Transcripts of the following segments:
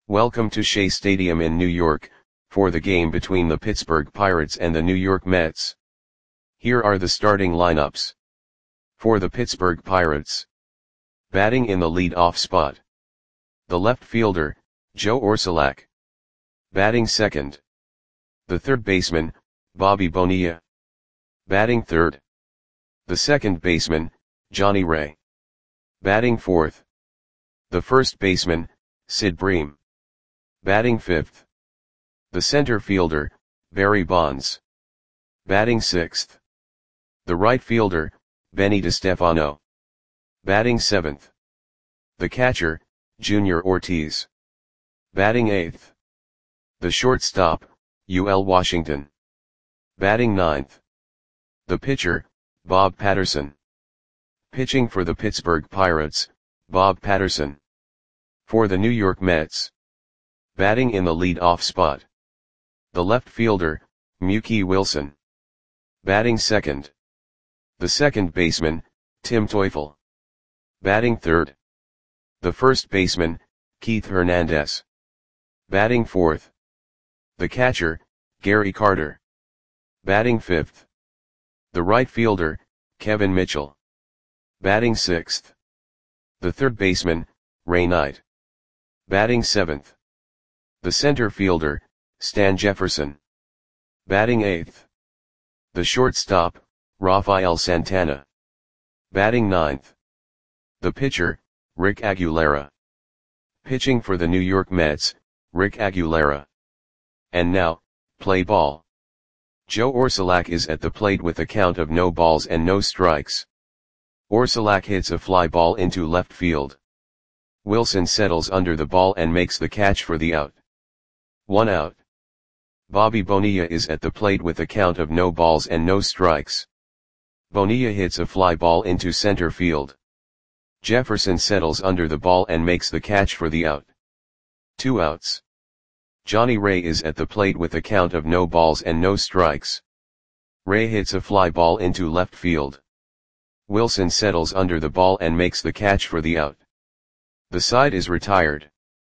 Welcome to Shea Stadium in New York, for the game between the Pittsburgh Pirates and the New York Mets. Here are the starting lineups. For the Pittsburgh Pirates. Batting in the lead-off spot. The left fielder, Joe Orsulak. Batting second. The third baseman, Bobby Bonilla. Batting third. The second baseman, Johnny Ray. Batting fourth. The first baseman, Sid Bream. Batting fifth. The center fielder, Barry Bonds. Batting sixth. The right fielder, Benny DeStefano. Batting seventh. The catcher, Junior Ortiz. Batting eighth. The shortstop, UL Washington. Batting ninth. The pitcher, Bob Patterson. Pitching for the Pittsburgh Pirates, Bob Patterson. For the New York Mets. Batting in the lead-off spot. The left fielder, Mookie Wilson. Batting second. The second baseman, Tim Teufel. Batting third. The first baseman, Keith Hernandez. Batting fourth. The catcher, Gary Carter. Batting fifth. The right fielder, Kevin Mitchell. Batting sixth. The third baseman, Ray Knight. Batting seventh. The center fielder, Stan Jefferson. Batting eighth. The shortstop, Rafael Santana. Batting ninth. The pitcher, Rick Aguilera. Pitching for the New York Mets, Rick Aguilera. And now, play ball. Joe Orsulak is at the plate with a count of no balls and no strikes. Orsulak hits a fly ball into left field. Wilson settles under the ball and makes the catch for the out. 1 out. Bobby Bonilla is at the plate with a count of no balls and no strikes. Bonilla hits a fly ball into center field. Jefferson settles under the ball and makes the catch for the out. 2 outs. Johnny Ray is at the plate with a count of no balls and no strikes. Ray hits a fly ball into left field. Wilson settles under the ball and makes the catch for the out. The side is retired.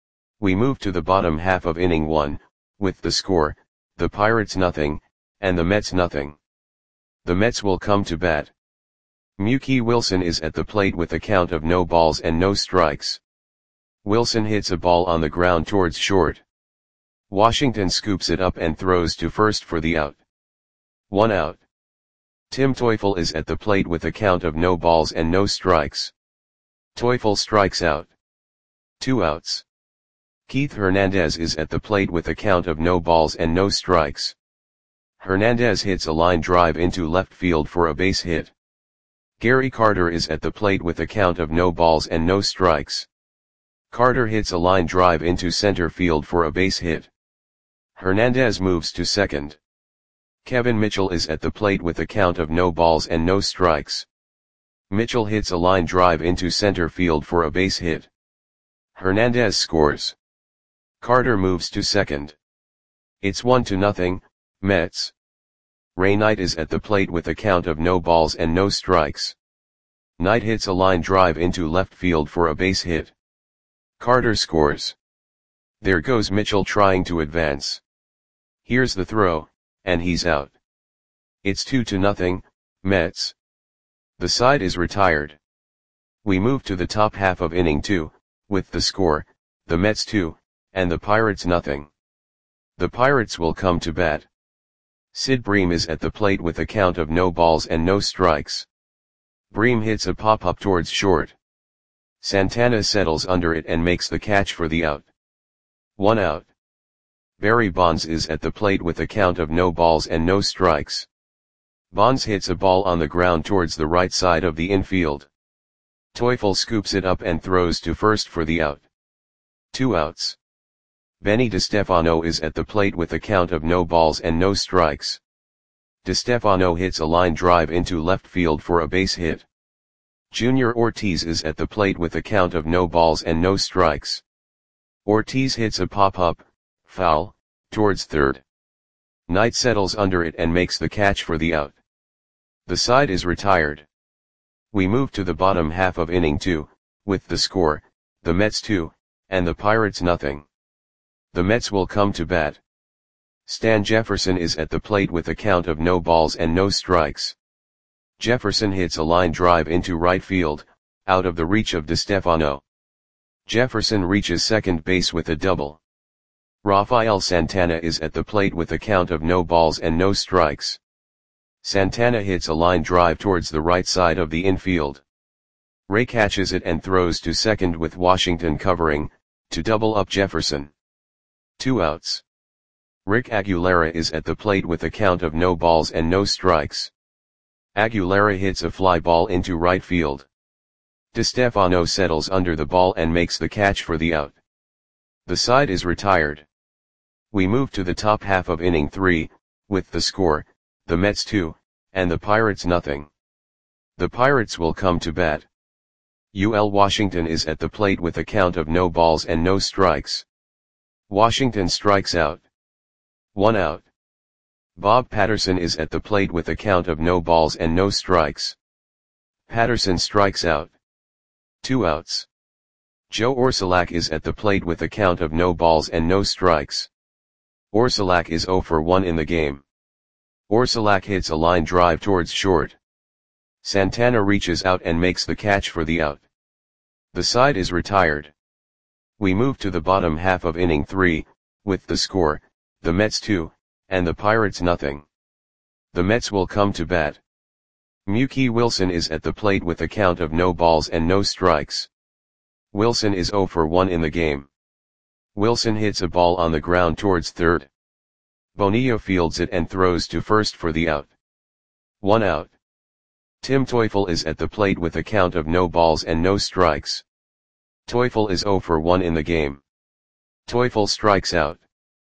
We move to the bottom half of inning 1, with the score, the Pirates nothing, and the Mets nothing. The Mets will come to bat. Mookie Wilson is at the plate with a count of no balls and no strikes. Wilson hits a ball on the ground towards short. Washington scoops it up and throws to first for the out. 1 out. Tim Teufel is at the plate with a count of no balls and no strikes. Teufel strikes out. 2 outs. Keith Hernandez is at the plate with a count of no balls and no strikes. Hernandez hits a line drive into left field for a base hit. Gary Carter is at the plate with a count of no balls and no strikes. Carter hits a line drive into center field for a base hit. Hernandez moves to second. Kevin Mitchell is at the plate with a count of no balls and no strikes. Mitchell hits a line drive into center field for a base hit. Hernandez scores. Carter moves to second. It's 1-0, Mets. Ray Knight is at the plate with a count of no balls and no strikes. Knight hits a line drive into left field for a base hit. Carter scores. There goes Mitchell trying to advance. Here's the throw, and he's out. It's 2-0, Mets. The side is retired. We move to the top half of inning 2, with the score, the Mets 2, and the Pirates nothing. The Pirates will come to bat. Sid Bream is at the plate with a count of no balls and no strikes. Bream hits a pop-up towards short. Santana settles under it and makes the catch for the out. 1 out. Barry Bonds is at the plate with a count of no balls and no strikes. Bonds hits a ball on the ground towards the right side of the infield. Teufel scoops it up and throws to first for the out. 2 outs. Benny DeStefano is at the plate with a count of no balls and no strikes. DeStefano hits a line drive into left field for a base hit. Junior Ortiz is at the plate with a count of no balls and no strikes. Ortiz hits a pop-up, foul, towards third. Knight settles under it and makes the catch for the out. The side is retired. We move to the bottom half of inning 2, with the score, the Mets 2, and the Pirates nothing. The Mets will come to bat. Stan Jefferson is at the plate with a count of no balls and no strikes. Jefferson hits a line drive into right field, out of the reach of DeStefano. Jefferson reaches second base with a double. Rafael Santana is at the plate with a count of no balls and no strikes. Santana hits a line drive towards the right side of the infield. Ray catches it and throws to second with Washington covering, to double up Jefferson. 2 outs. Rick Aguilera is at the plate with a count of no balls and no strikes. Aguilera hits a fly ball into right field. DeStefano settles under the ball and makes the catch for the out. The side is retired. We move to the top half of inning 3, with the score, the Mets 2, and the Pirates nothing. The Pirates will come to bat. UL Washington is at the plate with a count of no balls and no strikes. Washington strikes out. 1 out. Bob Patterson is at the plate with a count of no balls and no strikes. Patterson strikes out. 2 outs. Joe Orsulak is at the plate with a count of no balls and no strikes. Orsulak is 0 for 1 in the game. Orsulak hits a line drive towards short. Santana reaches out and makes the catch for the out. The side is retired. We move to the bottom half of inning 3, with the score, the Mets 2, and the Pirates nothing. The Mets will come to bat. Mookie Wilson is at the plate with a count of no balls and no strikes. Wilson is 0 for 1 in the game. Wilson hits a ball on the ground towards third. Bonilla fields it and throws to first for the out. 1 out. Tim Teufel is at the plate with a count of no balls and no strikes. Teufel is 0 for 1 in the game. Teufel strikes out.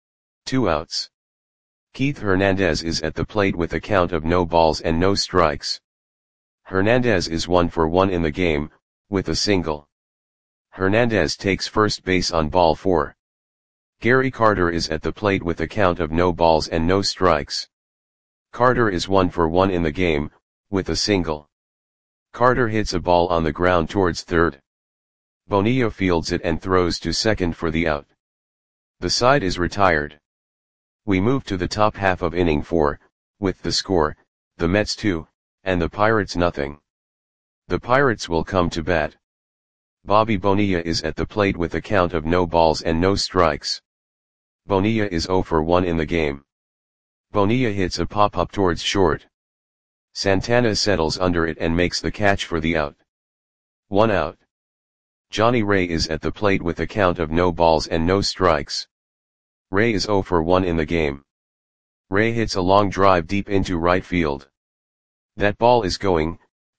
2 outs. Keith Hernandez is at the plate with a count of no balls and no strikes. Hernandez is 1 for 1 in the game, with a single. Hernandez takes first base on ball 4. Gary Carter is at the plate with a count of no balls and no strikes. Carter is 1 for 1 in the game, with a single. Carter hits a ball on the ground towards third. Bonilla fields it and throws to second for the out. The side is retired. We move to the top half of inning 4, with the score, the Mets 2, and the Pirates nothing. The Pirates will come to bat. Bobby Bonilla is at the plate with a count of no balls and no strikes. Bonilla is 0 for 1 in the game. Bonilla hits a pop-up towards short. Santana settles under it and makes the catch for the out. 1 out. Johnny Ray is at the plate with a count of no balls and no strikes. Ray is 0 for 1 in the game. Ray hits a long drive deep into right field. That ball is gone.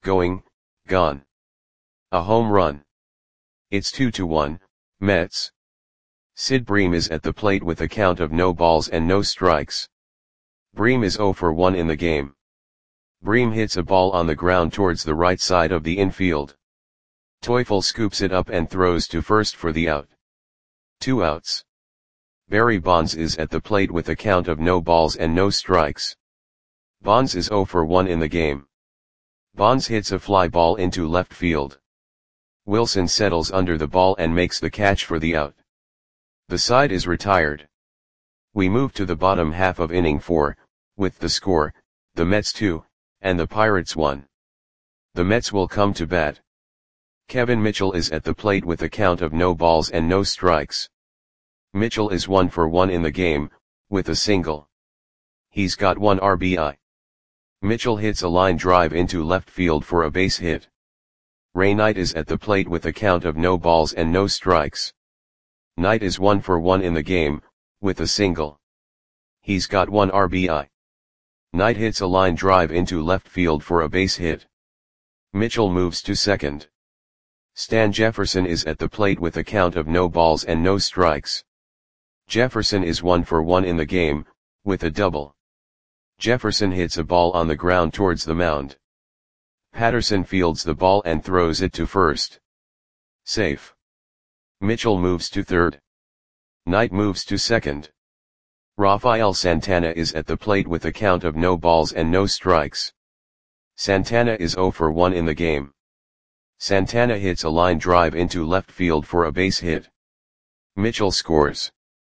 A home run. It's 2-1, Mets. Sid Bream is at the plate with a count of no balls and no strikes. Bream is 0 for 1 in the game. Bream hits a ball on the ground towards the right side of the infield. Teufel scoops it up and throws to first for the out. 2 outs. Barry Bonds is at the plate with a count of no balls and no strikes. Bonds is 0 for 1 in the game. Bonds hits a fly ball into left field. Wilson settles under the ball and makes the catch for the out. The side is retired. We move to the bottom half of inning 4, with the score, the Mets 2, and the Pirates 1. The Mets will come to bat. Kevin Mitchell is at the plate with a count of no balls and no strikes. Mitchell is 1 for 1 in the game, with a single. He's got 1 RBI. Mitchell hits a line drive into left field for a base hit. Ray Knight is at the plate with a count of no balls and no strikes. Knight is 1 for 1 in the game, with a single. He's got 1 RBI. Knight hits a line drive into left field for a base hit. Mitchell moves to second. Stan Jefferson is at the plate with a count of no balls and no strikes. Jefferson is 1 for 1 in the game, with a double. Jefferson hits a ball on the ground towards the mound. Patterson fields the ball and throws it to first. Safe. Mitchell moves to third. Knight moves to second. Rafael Santana is at the plate with a count of no balls and no strikes. Santana is 0 for 1 in the game. Santana hits a line drive into left field for a base hit. Mitchell scores.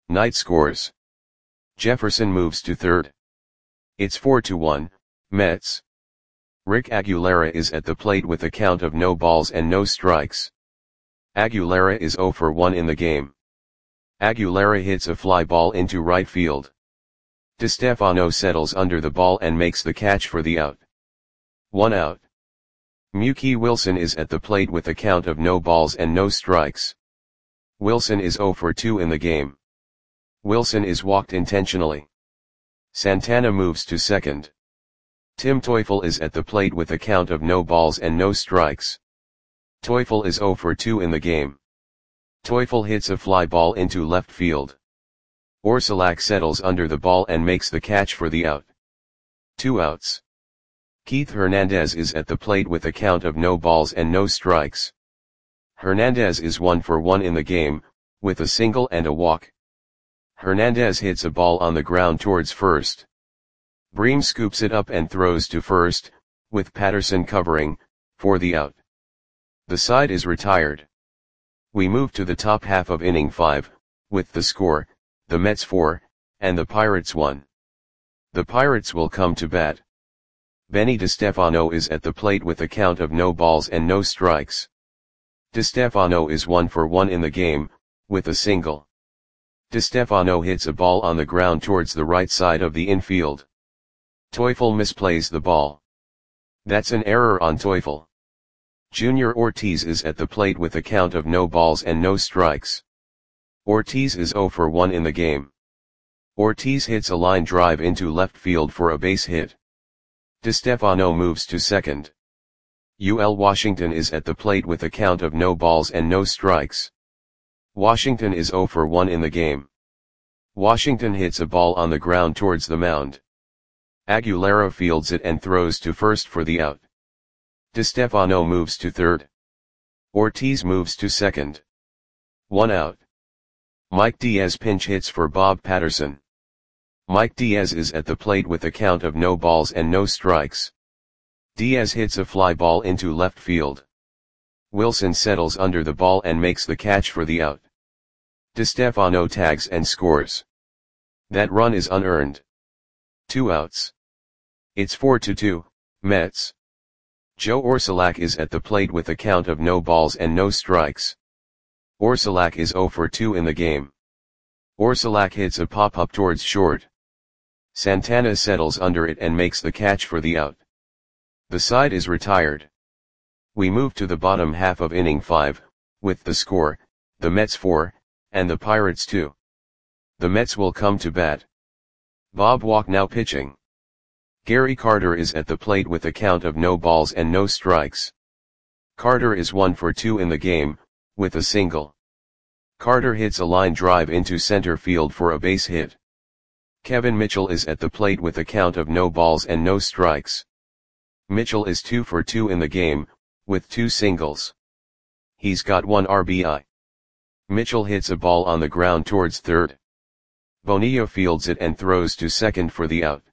Knight scores. Jefferson moves to third. It's 4-1, Mets. Rick Aguilera is at the plate with a count of no balls and no strikes. Aguilera is 0 for 1 in the game. Aguilera hits a fly ball into right field. DeStefano settles under the ball and makes the catch for the out. 1 out. Mookie Wilson is at the plate with a count of no balls and no strikes. Wilson is 0 for 2 in the game. Wilson is walked intentionally. Santana moves to second. Tim Teufel is at the plate with a count of no balls and no strikes. Teufel is 0 for 2 in the game. Teufel hits a fly ball into left field. Orsulak settles under the ball and makes the catch for the out. 2 outs. Keith Hernandez is at the plate with a count of no balls and no strikes. Hernandez is 1 for 1 in the game, with a single and a walk. Hernandez hits a ball on the ground towards first. Bream scoops it up and throws to first, with Patterson covering, for the out. The side is retired. We move to the top half of inning 5, with the score, the Mets 4, and the Pirates 1. The Pirates will come to bat. Benny DeStefano is at the plate with a count of no balls and no strikes. DeStefano is 1 for 1 in the game, with a single. DeStefano hits a ball on the ground towards the right side of the infield. Teufel misplays the ball. That's an error on Teufel. Junior Ortiz is at the plate with a count of no balls and no strikes. Ortiz is 0 for 1 in the game. Ortiz hits a line drive into left field for a base hit. DeStefano moves to second. UL Washington is at the plate with a count of no balls and no strikes. Washington is 0 for 1 in the game. Washington hits a ball on the ground towards the mound. Aguilera fields it and throws to first for the out. DeStefano moves to third. Ortiz moves to second. 1 out. Mike Diaz pinch hits for Bob Patterson. Mike Diaz is at the plate with a count of no balls and no strikes. Diaz hits a fly ball into left field. Wilson settles under the ball and makes the catch for the out. DeStefano tags and scores. That run is unearned. 2 outs. It's 4-2, Mets. Joe Orsulak is at the plate with a count of no balls and no strikes. Orsulak is 0 for 2 in the game. Orsulak hits a pop-up towards short. Santana settles under it and makes the catch for the out. The side is retired. We move to the bottom half of inning 5, with the score, the Mets 4, and the Pirates 2. The Mets will come to bat. Bob Walk now pitching. Gary Carter is at the plate with a count of no balls and no strikes. Carter is 1 for 2 in the game, with a single. Carter hits a line drive into center field for a base hit. Kevin Mitchell is at the plate with a count of no balls and no strikes. Mitchell is 2 for 2 in the game, with 2 singles. He's got 1 RBI. Mitchell hits a ball on the ground towards third. Bonilla fields it and throws to second for the out.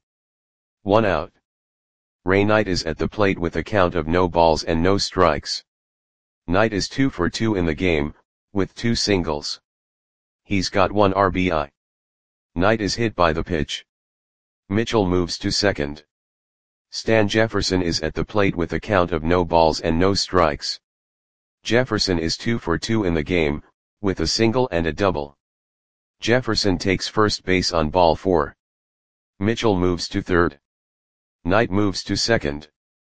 1 out. Ray Knight is at the plate with a count of no balls and no strikes. Knight is 2 for 2 in the game, with 2 singles. He's got 1 RBI. Knight is hit by the pitch. Mitchell moves to second. Stan Jefferson is at the plate with a count of no balls and no strikes. Jefferson is 2 for 2 in the game, with a single and a double. Jefferson takes first base on ball 4. Mitchell moves to third. Knight moves to second.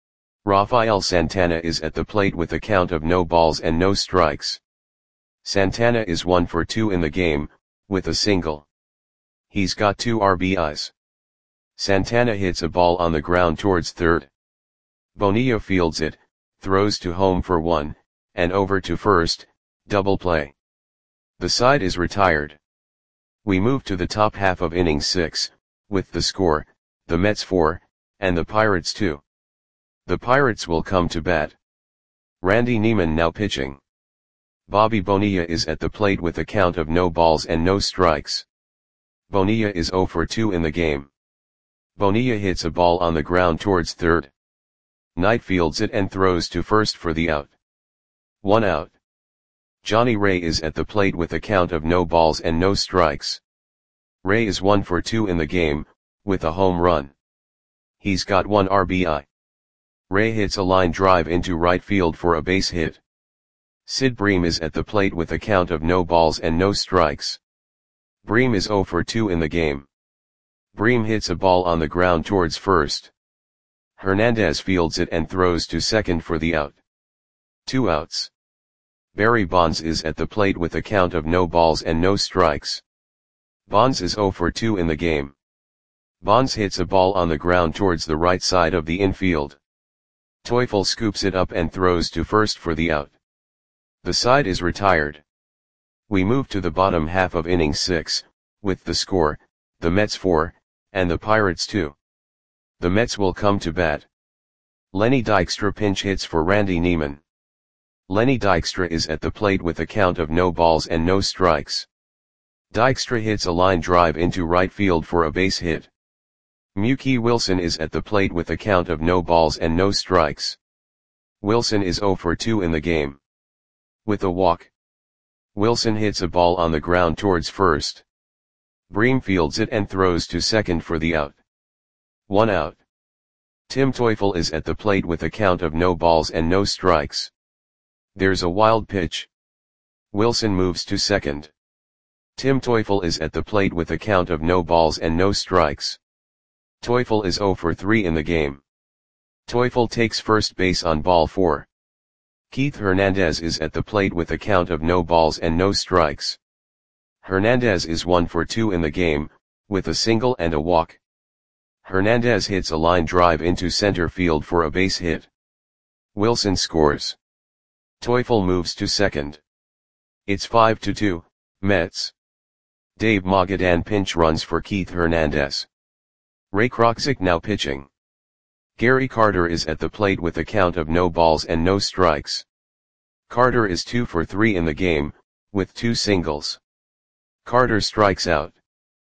Rafael Santana is at the plate with a count of no balls and no strikes. Santana is 1 for 2 in the game, with a single. He's got 2 RBIs. Santana hits a ball on the ground towards third. Bonilla fields it, throws to home for 1, and over to first, double play. The side is retired. We move to the top half of inning 6, with the score, the Mets 4, and the Pirates 2. The Pirates will come to bat. Randy Neiman now pitching. Bobby Bonilla is at the plate with a count of no balls and no strikes. Bonilla is 0 for 2 in the game. Bonilla hits a ball on the ground towards third. Knight fields it and throws to first for the out. 1 out. Johnny Ray is at the plate with a count of no balls and no strikes. Ray is 1 for 2 in the game, with a home run. He's got 1 RBI. Ray hits a line drive into right field for a base hit. Sid Bream is at the plate with a count of no balls and no strikes. Bream is 0 for 2 in the game. Bream hits a ball on the ground towards first. Hernandez fields it and throws to second for the out. 2 outs. Barry Bonds is at the plate with a count of no balls and no strikes. Bonds is 0 for 2 in the game. Bonds hits a ball on the ground towards the right side of the infield. Teufel scoops it up and throws to first for the out. The side is retired. We move to the bottom half of inning 6, with the score, the Mets 4, and the Pirates 2. The Mets will come to bat. Lenny Dykstra pinch hits for Randy Neiman. Lenny Dykstra is at the plate with a count of no balls and no strikes. Dykstra hits a line drive into right field for a base hit. Mookie Wilson is at the plate with a count of no balls and no strikes. Wilson is 0 for 2 in the game. With a walk. Wilson hits a ball on the ground towards first. Bream fields it and throws to second for the out. 1 out. Tim Teufel is at the plate with a count of no balls and no strikes. There's a wild pitch. Wilson moves to second. Tim Teufel is at the plate with a count of no balls and no strikes. Teufel is 0 for 3 in the game. Teufel takes first base on ball 4. Keith Hernandez is at the plate with a count of no balls and no strikes. Hernandez is 1 for 2 in the game, with a single and a walk. Hernandez hits a line drive into center field for a base hit. Wilson scores. Teufel moves to second. It's 5-2, Mets. Dave Magadan pinch runs for Keith Hernandez. Ray Kroczek now pitching. Gary Carter is at the plate with a count of no balls and no strikes. Carter is 2 for 3 in the game, with 2 singles. Carter strikes out.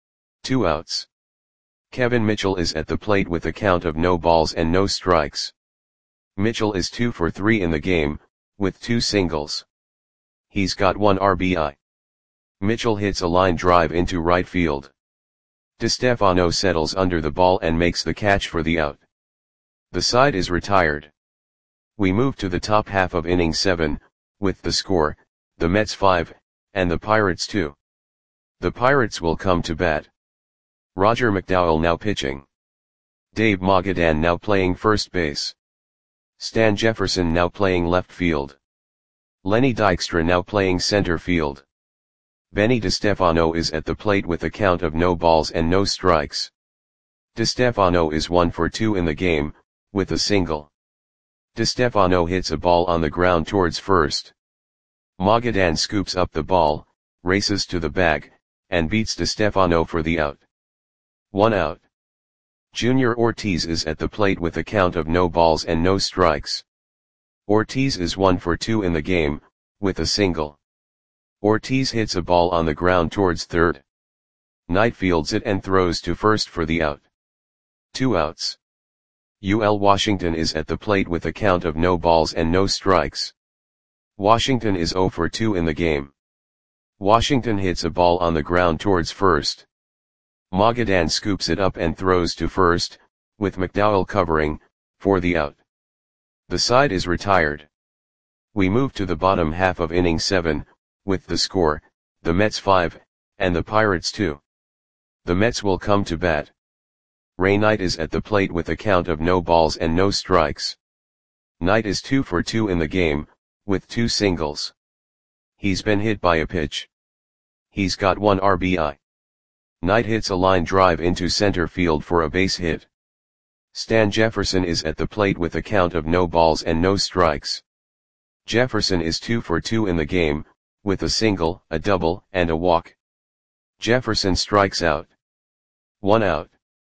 2 outs. Kevin Mitchell is at the plate with a count of no balls and no strikes. Mitchell is 2 for 3 in the game, with 2 singles. He's got 1 RBI. Mitchell hits a line drive into right field. DeStefano settles under the ball and makes the catch for the out. The side is retired. We move to the top half of inning 7, with the score, the Mets 5, and the Pirates 2. The Pirates will come to bat. Roger McDowell now pitching. Dave Magadan now playing first base. Stan Jefferson now playing left field. Lenny Dykstra now playing center field. Benny DeStefano is at the plate with a count of no balls and no strikes. DeStefano is 1 for 2 in the game, with a single. DeStefano hits a ball on the ground towards first. Magadan scoops up the ball, races to the bag, and beats DeStefano for the out. 1 out. Junior Ortiz is at the plate with a count of no balls and no strikes. Ortiz is 1 for 2 in the game, with a single. Ortiz hits a ball on the ground towards third. Knight fields it and throws to first for the out. 2 outs. UL Washington is at the plate with a count of no balls and no strikes. Washington is 0 for 2 in the game. Washington hits a ball on the ground towards first. Magadan scoops it up and throws to first, with McDowell covering, for the out. The side is retired. We move to the bottom half of inning 7, with the score, the Mets 5, and the Pirates 2. The Mets will come to bat. Ray Knight is at the plate with a count of no balls and no strikes. Knight is 2 for 2 in the game, with 2 singles. He's been hit by a pitch. He's got 1 RBI. Knight hits a line drive into center field for a base hit. Stan Jefferson is at the plate with a count of no balls and no strikes. Jefferson is 2 for 2 in the game, with a single, a double, and a walk. Jefferson strikes out. 1 out.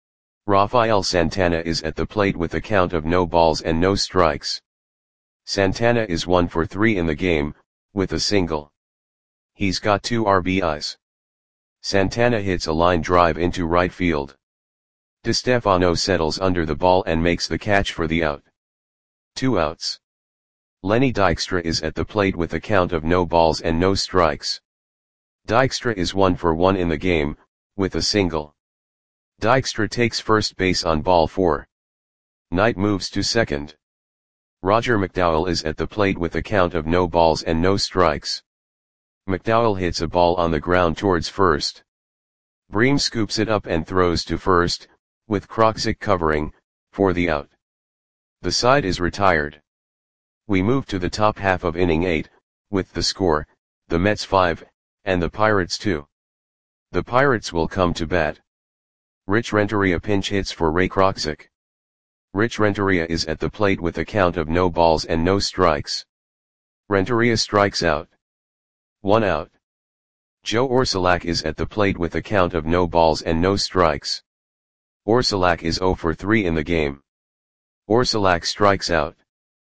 Rafael Santana is at the plate with a count of no balls and no strikes. Santana is 1 for 3 in the game, with a single. He's got 2 RBIs. Santana hits a line drive into right field. DeStefano settles under the ball and makes the catch for the out. 2 outs. Lenny Dykstra is at the plate with a count of no balls and no strikes. Dykstra is 1 for 1 in the game, with a single. Dykstra takes first base on ball 4. Knight moves to second. Roger McDowell is at the plate with a count of no balls and no strikes. McDowell hits a ball on the ground towards first. Bream scoops it up and throws to first, with Kroczek covering, for the out. The side is retired. We move to the top half of inning 8, with the score, the Mets 5, and the Pirates 2. The Pirates will come to bat. Rich Renteria pinch hits for Ray Kroczek. Rich Renteria is at the plate with a count of no balls and no strikes. Renteria strikes out. 1 out. Joe Orsulak is at the plate with a count of no balls and no strikes. Orsulak is 0 for 3 in the game. Orsulak strikes out.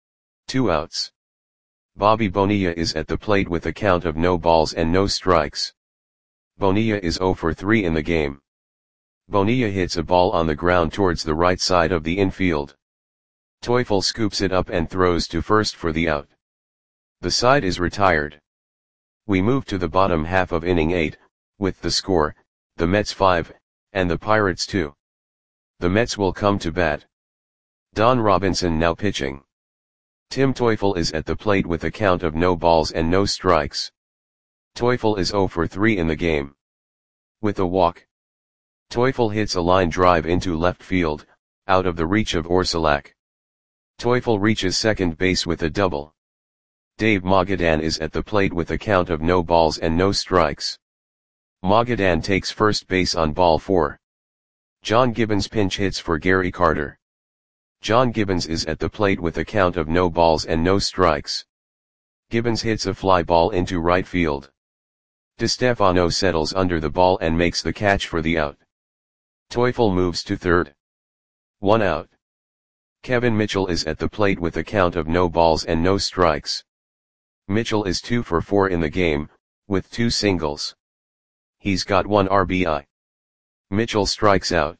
2 outs. Bobby Bonilla is at the plate with a count of no balls and no strikes. Bonilla is 0 for 3 in the game. Bonilla hits a ball on the ground towards the right side of the infield. Teufel scoops it up and throws to first for the out. The side is retired. We move to the bottom half of inning 8, with the score, the Mets 5, and the Pirates 2. The Mets will come to bat. Don Robinson now pitching. Tim Teufel is at the plate with a count of no balls and no strikes. Teufel is 0 for 3 in the game. With a walk. Teufel hits a line drive into left field, out of the reach of Orsulak. Teufel reaches second base with a double. Dave Magadan is at the plate with a count of no balls and no strikes. Magadan takes first base on ball 4. John Gibbons pinch hits for Gary Carter. John Gibbons is at the plate with a count of no balls and no strikes. Gibbons hits a fly ball into right field. DeStefano settles under the ball and makes the catch for the out. Teufel moves to third. 1 out. Kevin Mitchell is at the plate with a count of no balls and no strikes. Mitchell is 2 for 4 in the game, with 2 singles. He's got 1 RBI. Mitchell strikes out.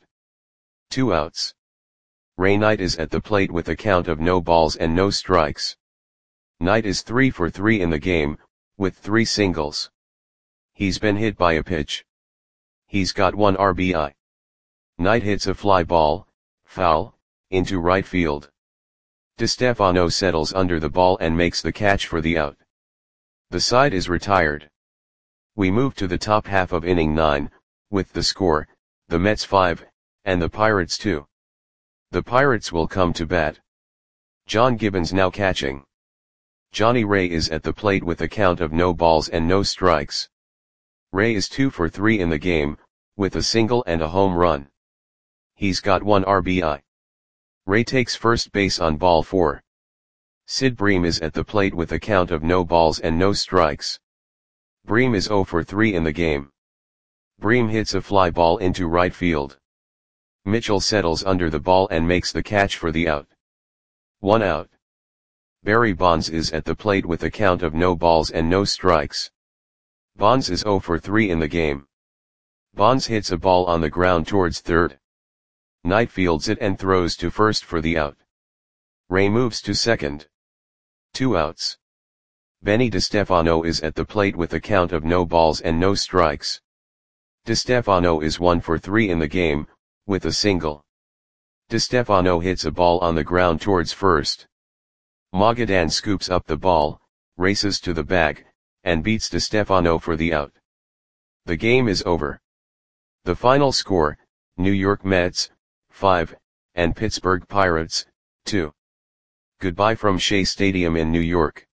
2 outs. Ray Knight is at the plate with a count of no balls and no strikes. Knight is 3 for 3 in the game, with 3 singles. He's been hit by a pitch. He's got 1 RBI. Knight hits a fly ball, foul, into right field. DeStefano settles under the ball and makes the catch for the out. The side is retired. We move to the top half of inning 9, with the score, the Mets 5, and the Pirates 2. The Pirates will come to bat. John Gibbons now catching. Johnny Ray is at the plate with a count of no balls and no strikes. Ray is 2 for 3 in the game, with a single and a home run. He's got 1 RBI. Ray takes first base on ball 4. Sid Bream is at the plate with a count of no balls and no strikes. Bream is 0 for 3 in the game. Bream hits a fly ball into right field. Mitchell settles under the ball and makes the catch for the out. 1 out. Barry Bonds is at the plate with a count of no balls and no strikes. Bonds is 0 for 3 in the game. Bonds hits a ball on the ground towards third. Knight fields it and throws to first for the out. Ray moves to second. 2 outs. Benny DeStefano is at the plate with a count of no balls and no strikes. DeStefano is 1 for 3 in the game, with a single. DeStefano hits a ball on the ground towards first. Magadan scoops up the ball, races to the bag, and beats DeStefano for the out. The game is over. The final score, New York Mets, 5, and Pittsburgh Pirates, 2. Goodbye from Shea Stadium in New York.